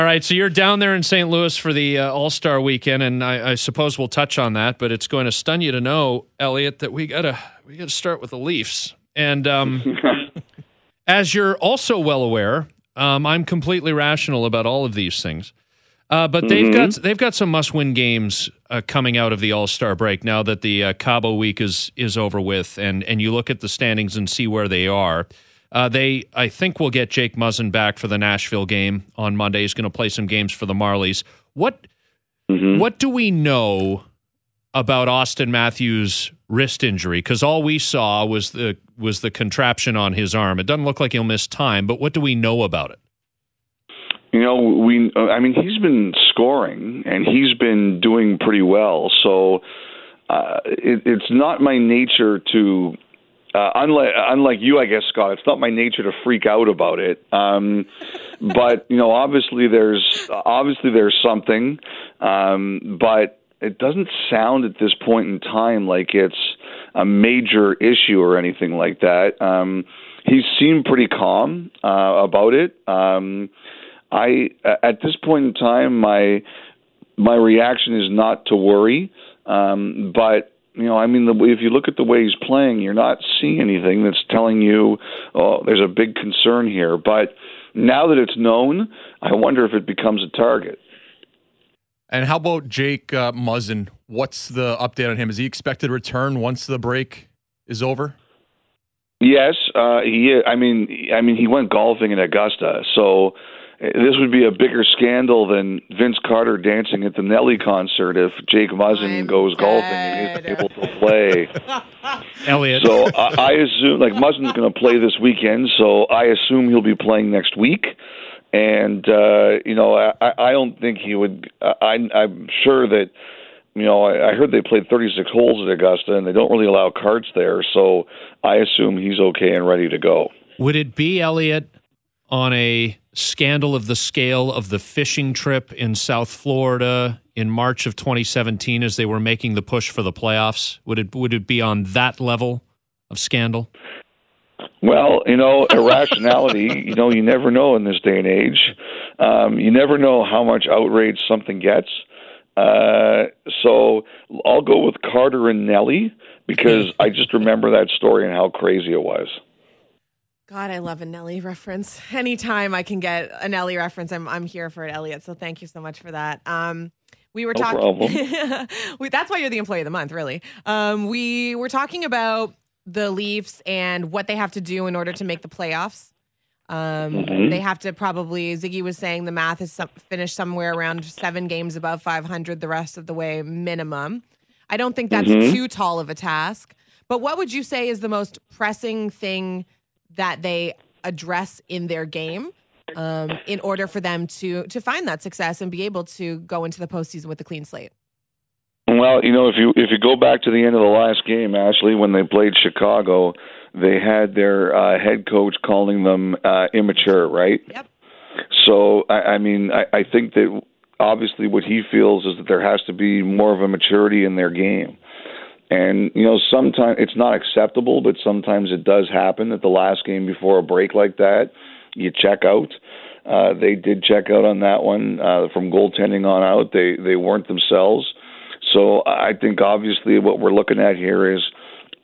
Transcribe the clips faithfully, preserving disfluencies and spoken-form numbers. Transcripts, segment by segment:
All right, so you're down there in Saint Louis for the uh, All-Star weekend, and I, I suppose we'll touch on that, but it's going to stun you to know, Elliot, that we gotta we gotta start with the Leafs. And um, as you're also well aware, um, I'm completely rational about all of these things. Uh, but they've mm-hmm. got they've got some must-win games uh, coming out of the All-Star break now that the uh, Cabo week is is over with, and and you look at the standings and see where they are. Uh, they, I think, will get Jake Muzzin back for the Nashville game on Monday. He's going to play some games for the Marlies. What mm-hmm. what do we know about Austin Matthews' wrist injury? Because all we saw was the was the contraption on his arm. It doesn't look like he'll miss time, but what do we know about it? You know, we. I mean, he's been scoring and he's been doing pretty well. So uh, it, it's not my nature to. Uh, unlike, unlike you, I guess, Scott, it's not my nature to freak out about it. Um, but you know, obviously there's obviously there's something, um, but it doesn't sound at this point in time like it's a major issue or anything like that. Um, he seemed pretty calm uh, about it. Um, I at this point in time, my my reaction is not to worry, um, but. You know, I mean, the, if you look at the way he's playing, you're not seeing anything that's telling you, oh, there's a big concern here. But now that it's known, I wonder if it becomes a target. And how about Jake uh, Muzzin? What's the update on him? Is he expected to return once the break is over? Yes, uh, he. I mean, I mean, he went golfing in Augusta, so this would be a bigger scandal than Vince Carter dancing at the Nelly concert if Jake Muzzin I'm goes dead. golfing and isn't able to play. Elliot. So I, I assume, like, Muzzin's going to play this weekend, so I assume he'll be playing next week. And, uh, you know, I, I don't think he would I, I'm sure that, you know, I, I heard they played thirty-six holes at Augusta, and they don't really allow carts there, so I assume he's okay and ready to go. Would it be, Elliot, on a scandal of the scale of the fishing trip in South Florida in March of twenty seventeen as they were making the push for the playoffs? Would it would it be on that level of scandal? Well, you know, irrationality, you know, you never know in this day and age. Um, you never know how much outrage something gets. Uh, so I'll go with Carter and Nelly because I just remember that story and how crazy it was. God, I love a Nelly reference. Anytime I can get a Nelly reference, I'm I'm here for it, Elliot. So thank you so much for that. Um, we were no talking. we, that's why you're the employee of the month, really. Um, we were talking about the Leafs and what they have to do in order to make the playoffs. Um, mm-hmm. They have to probably. Ziggy was saying the math is some, finished somewhere around seven games above five hundred the rest of the way minimum. I don't think that's mm-hmm. too tall of a task. But what would you say is the most pressing thing that they address in their game um, in order for them to to find that success and be able to go into the postseason with a clean slate? Well, you know, if you if you go back to the end of the last game, Ashley, when they played Chicago, they had their uh, head coach calling them uh, immature, right? Yep. So, I, I mean, I, I think that obviously what he feels is that there has to be more of a maturity in their game. And, you know, sometimes it's not acceptable, but sometimes it does happen at the last game before a break like that. You check out. Uh, they did check out on that one uh, from goaltending on out. They they weren't themselves. So I think obviously what we're looking at here is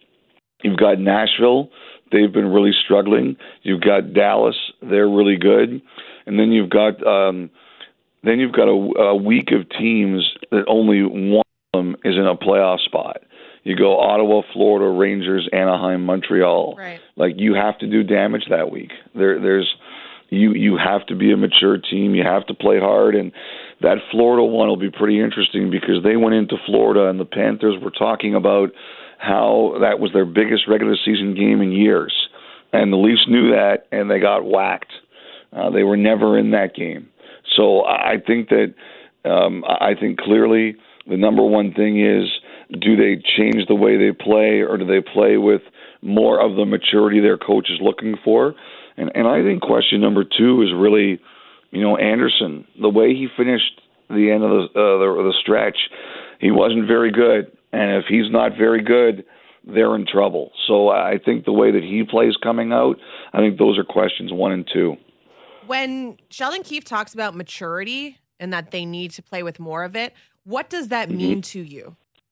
you've got Nashville. They've been really struggling. You've got Dallas. They're really good. And then you've got um, then you've got a, a week of teams that only one of them is in a playoff spot. You go Ottawa, Florida, Rangers, Anaheim, Montreal. Right. Like you have to do damage that week. There, there's you you have to be a mature team. You have to play hard, and that Florida one will be pretty interesting because they went into Florida and the Panthers were talking about how that was their biggest regular season game in years, and the Leafs knew that and they got whacked. Uh, they were never in that game. So I think that um, I think clearly the number one thing is, do they change the way they play, or do they play with more of the maturity their coach is looking for? And, and I think question number two is really, you know, Anderson. The way he finished the end of the, uh, the, the stretch, he wasn't very good. And if he's not very good, they're in trouble. So I think the way that he plays coming out, I think those are questions one and two. When Sheldon Keefe talks about maturity and that they need to play with more of it, what does that mm-hmm. mean to you?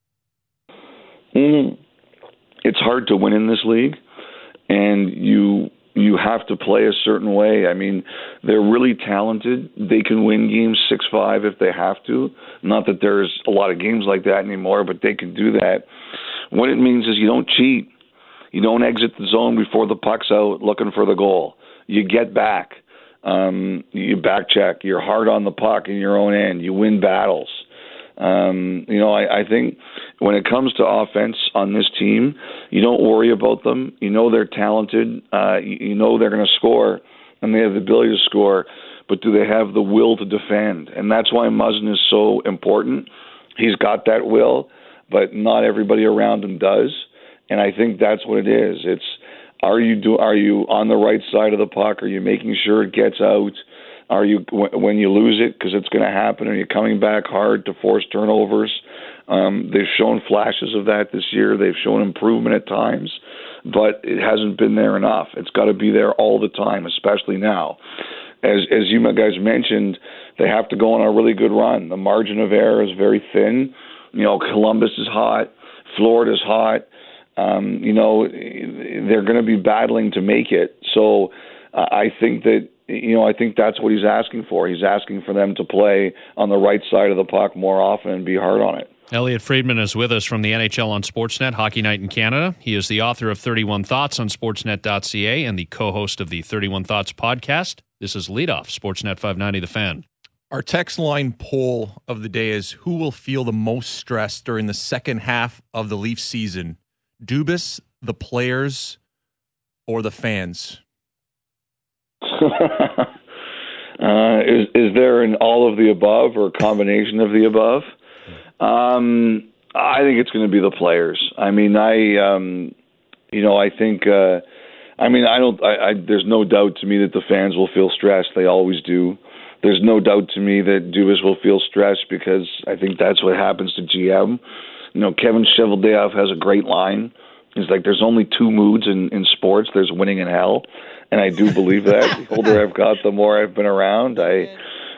Mm, it's hard to win in this league, and you you have to play a certain way. I mean, they're really talented. They can win games six five if they have to. Not that there's a lot of games like that anymore, but they can do that. What it means is you don't cheat. You don't exit the zone before the puck's out looking for the goal. You get back. Um, you back check. You're hard on the puck in your own end. You win battles. Um, you know, I, I think when it comes to offense on this team, you don't worry about them. You know they're talented. Uh, you, you know they're going to score, and they have the ability to score, but do they have the will to defend? And that's why Muzzin is so important. He's got that will, but not everybody around him does. And I think that's what it is. It's are you do are you on the right side of the puck? Are you making sure it gets out? Are you, when you lose it, because it's going to happen, are you coming back hard to force turnovers? Um, they've shown flashes of that this year. They've shown improvement at times, but it hasn't been there enough. It's got to be there all the time, especially now. As as you guys mentioned, they have to go on a really good run. The margin of error is very thin. You know, Columbus is hot. Florida's hot. Um, you know, they're going to be battling to make it. So uh, I think that, you know, I think that's what he's asking for. He's asking for them to play on the right side of the puck more often and be hard on it. Elliotte Friedman is with us from the N H L on Sportsnet, Hockey Night in Canada. He is the author of thirty-one Thoughts on Sportsnet dot C A and the co-host of the thirty-one Thoughts podcast. This is Leadoff, Sportsnet five ninety The Fan. Our text line poll of the day is, who will feel the most stress during the second half of the Leafs season? Dubas, the players, or the fans? uh, is, is there an all of the above or a combination of the above? Um, I think it's going to be the players. I mean, I, um, you know, I think, uh, I mean, I don't, I, I, there's no doubt to me that the fans will feel stressed. They always do. There's no doubt to me that Dubas will feel stressed because I think that's what happens to G M. You know, Kevin Cheveldayoff has a great line. He's like, there's only two moods in, in sports. There's winning and hell. And I do believe that. The older I've got, the more I've been around. I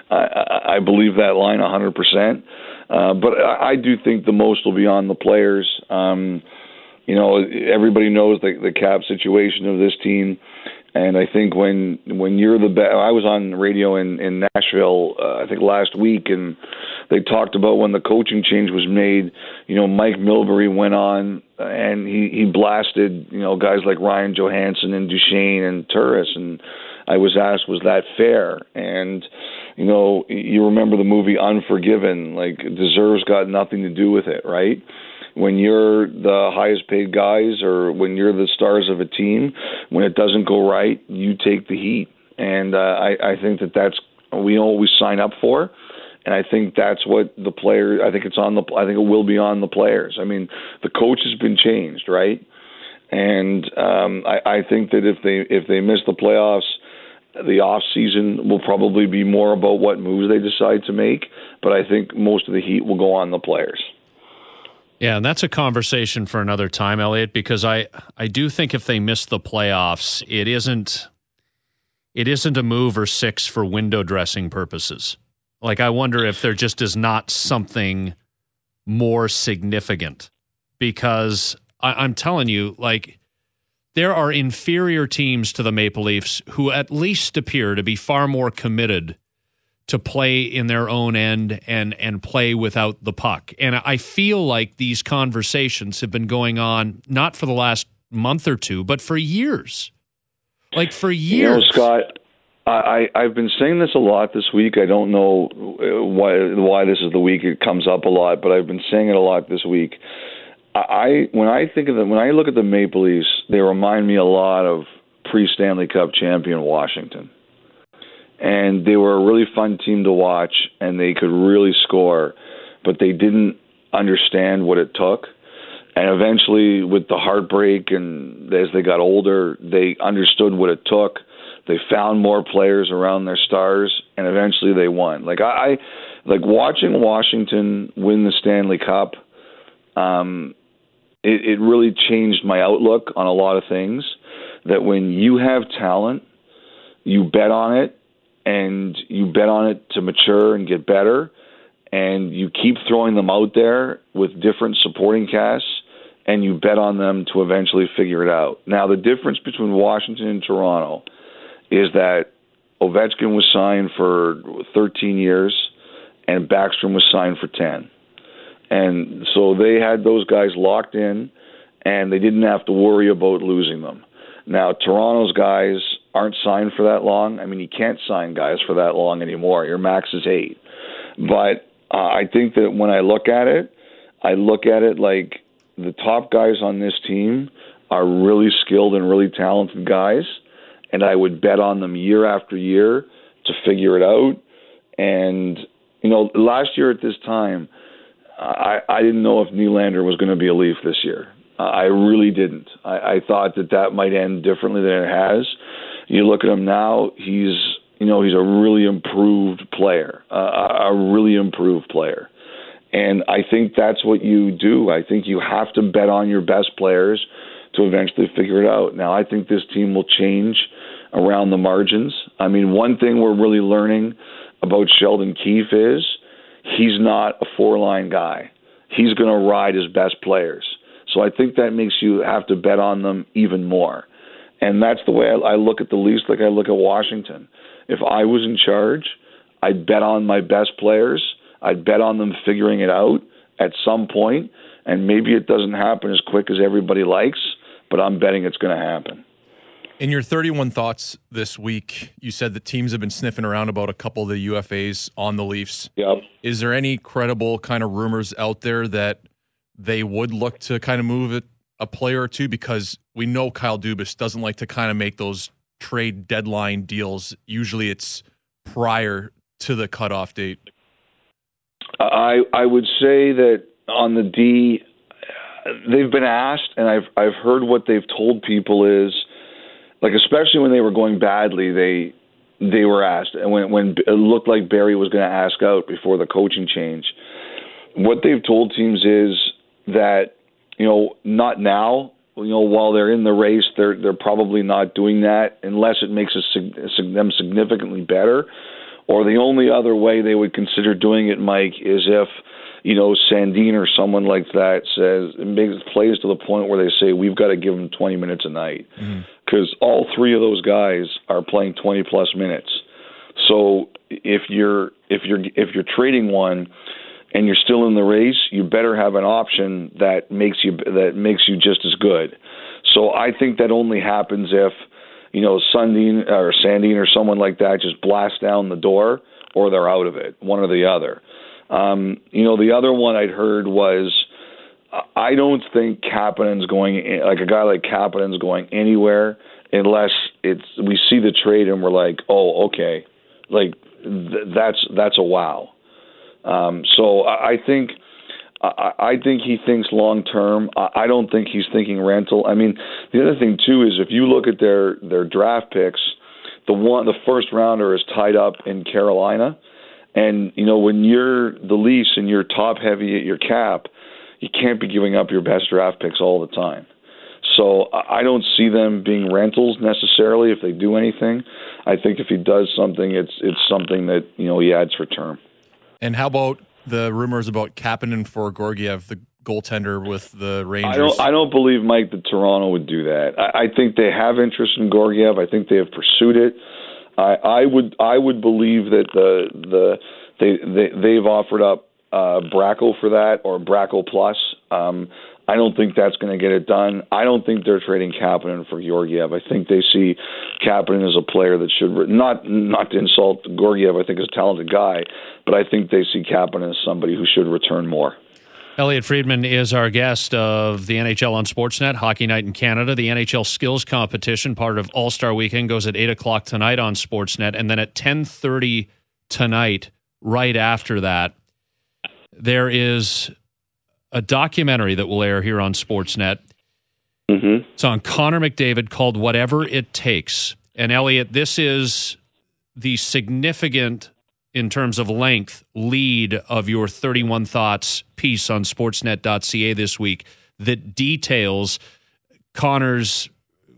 I, I believe that line one hundred percent. Uh, but I, I do think the most will be on the players. Um, you know, everybody knows the, the cap situation of this team. And I think when when you're the best, I was on radio in, in Nashville, uh, I think last week, and they talked about when the coaching change was made, you know, Mike Milbury went on and he, he blasted, you know, guys like Ryan Johansson and Duchesne and Turris. And I was asked, was that fair? And, you know, you remember the movie Unforgiven, like deserves got nothing to do with it, right? When you're the highest paid guys or when you're the stars of a team, when it doesn't go right, you take the heat. And uh, I, I think that that's we always sign up for. And I think that's what the player, I think it's on the, I think it will be on the players. I mean, the coach has been changed, right? And um, I, I think that if they, if they miss the playoffs, the off season will probably be more about what moves they decide to make. But I think most of the heat will go on the players. Yeah, and that's a conversation for another time, Elliotte, because I, I do think if they miss the playoffs, it isn't it isn't a move or six for window dressing purposes. Like, I wonder if there just is not something more significant, because I, I'm telling you, like, there are inferior teams to the Maple Leafs who at least appear to be far more committed to play in their own end and and play without the puck. And I feel like these conversations have been going on not for the last month or two, but for years. Like for years. You know, Scott, I, I've been saying this a lot this week. I don't know why why this is the week it comes up a lot, but I've been saying it a lot this week. I when I think of them, when I look at the Maple Leafs, they remind me a lot of pre-Stanley Cup champion Washington. And they were a really fun team to watch, and they could really score, but they didn't understand what it took. And eventually, with the heartbreak and as they got older, they understood what it took. They found more players around their stars, and eventually they won. Like I, I like watching Washington win the Stanley Cup. Um, it, it really changed my outlook on a lot of things. That when you have talent, you bet on it. and you bet on it to mature and get better, and you keep throwing them out there with different supporting casts, and you bet on them to eventually figure it out. Now, the difference between Washington and Toronto is that Ovechkin was signed for thirteen years, and Backstrom was signed for ten. And so they had those guys locked in, and they didn't have to worry about losing them. Now, Toronto's guys aren't signed for that long. I mean, you can't sign guys for that long anymore. Your max is eight. But uh, I think that when I look at it, I look at it like the top guys on this team are really skilled and really talented guys, and I would bet on them year after year to figure it out. And, you know, last year at this time, I, I didn't know if Nylander was going to be a Leaf this year. Uh, I really didn't. I, I thought that that might end differently than it has. You look at him now, he's, you know, he's a really improved player, uh, a really improved player. And I think that's what you do. I think you have to bet on your best players to eventually figure it out. Now, I think this team will change around the margins. I mean, one thing we're really learning about Sheldon Keefe is he's not a four-line guy. He's going to ride his best players. So I think that makes you have to bet on them even more. And that's the way I, I look at the Leafs, like I look at Washington. If I was in charge, I'd bet on my best players. I'd bet on them figuring it out at some point, and maybe it doesn't happen as quick as everybody likes, but I'm betting it's going to happen. In your thirty-one thoughts this week, you said that teams have been sniffing around about a couple of the U F As on the Leafs. Yep. Is there any credible kind of rumors out there that they would look to kind of move it a player or two? Because we know Kyle Dubas doesn't like to kind of make those trade deadline deals. Usually it's prior to the cutoff date. I I would say that on the D, they've been asked, and I've I've heard what they've told people is, like, especially when they were going badly, they they were asked, and when when it looked like Barry was going to ask out before the coaching change, what they've told teams is that, you know, not now. You know, while they're in the race, they're they're probably not doing that unless it makes us, them significantly better. Or the only other way they would consider doing it, Mike, is if, you know, Sandin or someone like that says, it makes plays to the point where they say, we've got to give them twenty minutes a night. Because mm-hmm. all three of those guys are playing twenty plus minutes. So if you're if you're if you're trading one and you're still in the race, you better have an option that makes you that makes you just as good. So I think that only happens if, you know, Sandin or Sandin or someone like that just blasts down the door, or they're out of it, one or the other. Um, you know, the other one I'd heard was, I don't think Kapanen's going, like a guy like Kapanen's going anywhere unless it's we see the trade and we're like, oh, okay, like th- that's that's a wow. Um, so I, I think. I, I think he thinks long term. I, I don't think he's thinking rental. I mean, the other thing too is if you look at their, their draft picks, the one the first rounder is tied up in Carolina, and you know when you're the Leafs and you're top heavy at your cap, you can't be giving up your best draft picks all the time. So I don't see them being rentals necessarily. If they do anything, I think if he does something, it's it's something that you know he adds for term. And how about the rumors about Kapanen for Georgiev, the goaltender with the Rangers? I don't, I don't believe, Mike, that Toronto would do that. I, I think they have interest in Georgiev. I think they have pursued it. I, I would I would believe that the the they, they they've offered up uh, Bracco for that, or Bracco plus. Um, I don't think that's going to get it done. I don't think they're trading Kapanen for Georgiev. I think they see Kapanen as a player that should re- not not to insult Georgiev. I think he's a talented guy, but I think they see Kapanen as somebody who should return more. Elliotte Friedman is our guest of the N H L on Sportsnet, Hockey Night in Canada. The N H L Skills Competition, part of All-Star Weekend, goes at eight o'clock tonight on Sportsnet, and then at ten thirty tonight, right after that, there is a documentary that will air here on Sportsnet. Mm-hmm. It's on Connor McDavid, called Whatever It Takes. And Elliotte, this is the significant, in terms of length, lead of your thirty-one Thoughts piece on sportsnet dot c a this week that details Connor's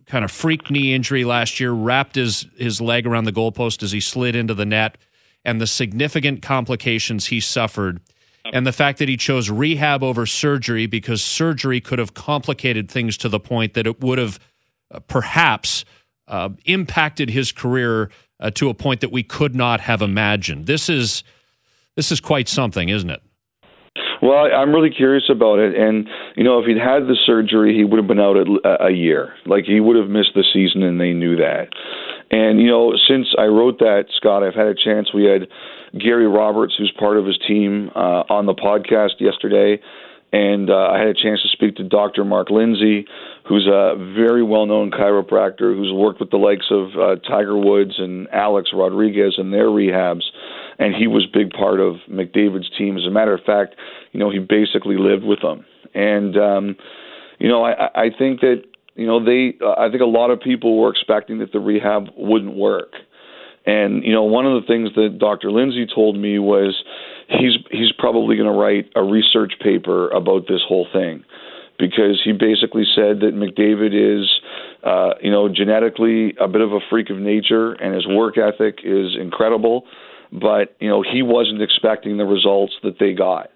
kind of freak knee injury last year, wrapped his, his leg around the goalpost as he slid into the net, and the significant complications he suffered, and the fact that he chose rehab over surgery because surgery could have complicated things to the point that it would have uh, perhaps uh, impacted his career uh, to a point that we could not have imagined. This is this is quite something, isn't it? Well, I'm really curious about it. And, you know, if he'd had the surgery, he would have been out a, a year. Like, he would have missed the season, and they knew that. And, you know, since I wrote that, Scott, I've had a chance. We had Gary Roberts, who's part of his team, uh, on the podcast yesterday. And uh, I had a chance to speak to Doctor Mark Lindsay, who's a very well-known chiropractor who's worked with the likes of uh, Tiger Woods and Alex Rodriguez in their rehabs. And he was a big part of McDavid's team. As a matter of fact, you know, he basically lived with them. And, um, you know, I, I think that, you know, they, uh, I think a lot of people were expecting that the rehab wouldn't work. And, you know, one of the things that Doctor Lindsay told me was he's he's probably going to write a research paper about this whole thing, because he basically said that McDavid is, uh, you know, genetically a bit of a freak of nature, and his work ethic is incredible. But, you know, he wasn't expecting the results that they got.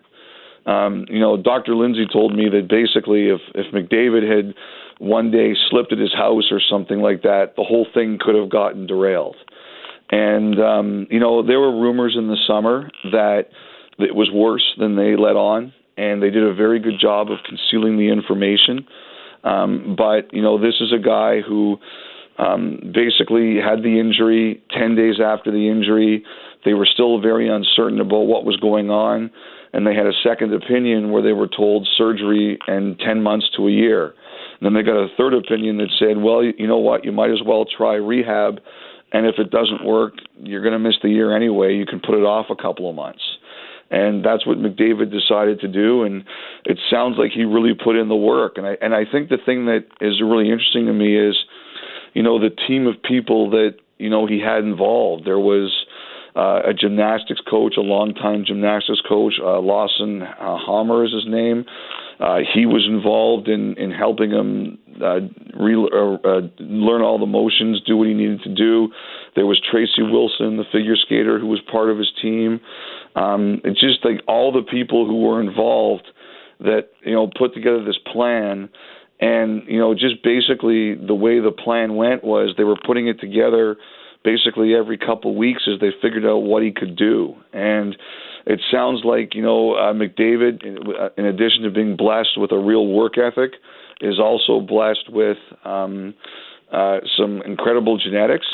Um, you know, Doctor Lindsay told me that basically if, if McDavid had one day slipped at his house or something like that, the whole thing could have gotten derailed. And, um, you know, there were rumors in the summer that it was worse than they let on, and they did a very good job of concealing the information. Um, but, you know, this is a guy who um, basically had the injury ten days after the injury. They were still very uncertain about what was going on, and they had a second opinion where they were told surgery and ten months to a year. And then they got a third opinion that said, well, you know what, you might as well try rehab, and if it doesn't work, you're going to miss the year anyway. You can put it off a couple of months. And that's what McDavid decided to do, and it sounds like he really put in the work. And I and I think the thing that is really interesting to me is, you know, the team of people that, you know, he had involved. There was uh, a gymnastics coach, a longtime gymnastics coach, uh, Lawson uh, Hammer is his name. Uh, he was involved in, in helping him uh, re- uh, uh, learn all the motions, do what he needed to do. There was Tracy Wilson, the figure skater, who was part of his team. Um, it's just like all the people who were involved that, you know, put together this plan. And, you know, just basically the way the plan went was they were putting it together basically every couple of weeks as they figured out what he could do. And it sounds like, you know, uh, McDavid, in addition to being blessed with a real work ethic, is also blessed with um, uh, some incredible genetics.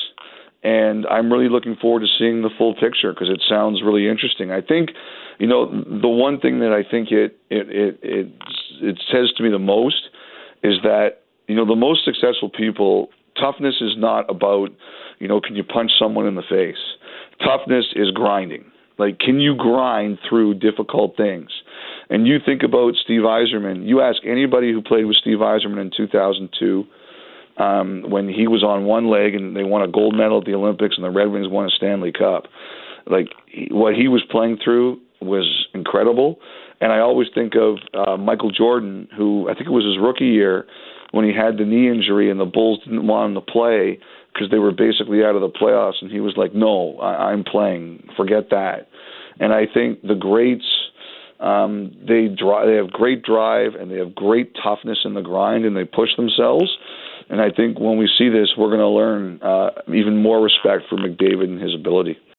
And I'm really looking forward to seeing the full picture because it sounds really interesting. I think, you know, the one thing that I think it it it it, it says to me the most is that, you know, the most successful people, toughness is not about, you know, can you punch someone in the face? Toughness is grinding. Like, can you grind through difficult things? And you think about Steve Yzerman. You ask anybody who played with Steve Yzerman in two thousand two, um, when he was on one leg and they won a gold medal at the Olympics and the Red Wings won a Stanley Cup. Like, he, what he was playing through was incredible. And I always think of uh, Michael Jordan, who I think it was his rookie year when he had the knee injury and the Bulls didn't want him to play because they were basically out of the playoffs. And he was like, no, I- I'm playing. Forget that. And I think the greats, um, they dri- they have great drive and they have great toughness in the grind and they push themselves. And I think when we see this, we're going to learn uh, even more respect for McDavid and his ability.